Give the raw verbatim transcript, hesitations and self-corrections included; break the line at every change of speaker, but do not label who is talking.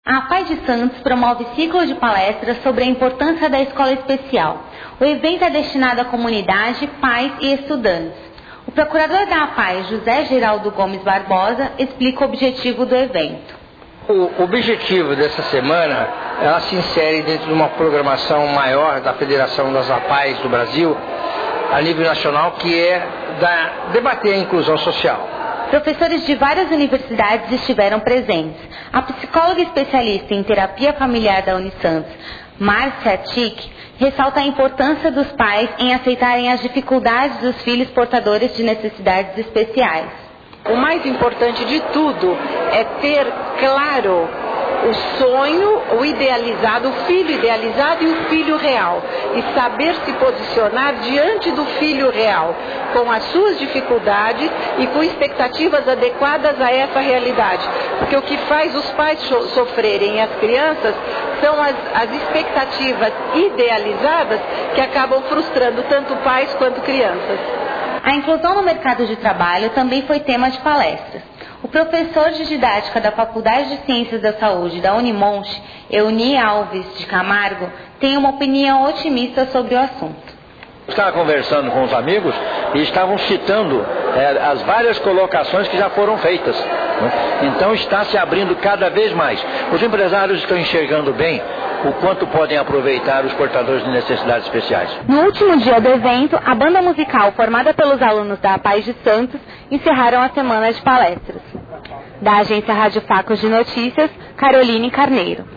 A Paz de Santos promove ciclo de palestras sobre a importância da escola especial. O evento é destinado à comunidade, pais e estudantes. O procurador da APAES, José Geraldo Gomes Barbosa, explica o objetivo do evento.
O objetivo dessa semana, ela se insere dentro de uma programação maior da Federação das APAES do Brasil, a nível nacional, que é da, debater a inclusão social.
Professores de várias universidades estiveram presentes. A psicóloga especialista em terapia familiar da Unisantos, Márcia Tic, ressalta a importância dos pais em aceitarem as dificuldades dos filhos portadores de necessidades especiais.
O mais importante de tudo é ter claro o sonho, o idealizado, o filho idealizado e o filho real. E saber se posicionar diante do filho real, com as suas dificuldades e com expectativas adequadas a essa realidade. Porque o que faz os pais sofrerem e as crianças são as, as expectativas idealizadas que acabam frustrando tanto pais quanto crianças.
A inclusão no mercado de trabalho também foi tema de palestras. O professor de didática da Faculdade de Ciências da Saúde da Unimonte, Euni Alves de Camargo, tem uma opinião otimista sobre o assunto.
Estava conversando com os amigos e estavam citando é, as várias colocações que já foram feitas. Né? Então está se abrindo cada vez mais. Os empresários estão enxergando bem o quanto podem aproveitar os portadores de necessidades especiais.
No último dia do evento, a banda musical formada pelos alunos da Paz de Santos encerraram a semana de palestras. Da agência Rádio Facos de Notícias, Caroline Carneiro.